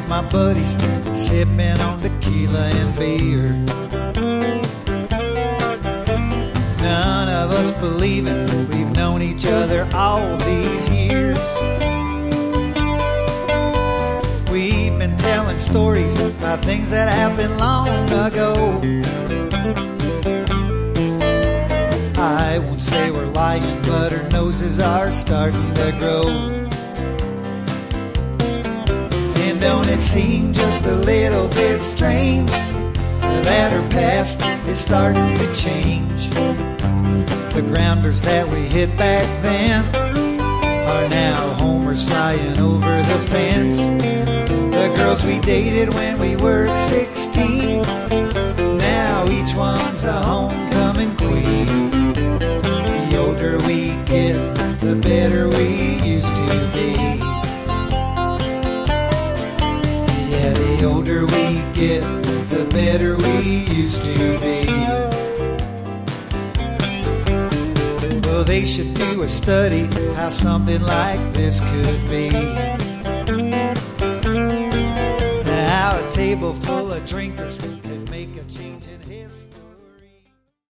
my buddies, sipping on tequila and beer. None of us believing we've known each other all these years. We've been telling stories about things that happened long ago. I won't say we're lying, but our noses are starting to grow. And don't it seem just a little bit strange that our past is starting to change? The grounders that we hit back then are now homers flying over the fence. The girls we dated when we were 16, now each one's a homecoming queen. The older we get, the better we used to be. Yeah, the older we get, the better we used to be. Well, they should do a study how something like this could be. Now a table full of drinkers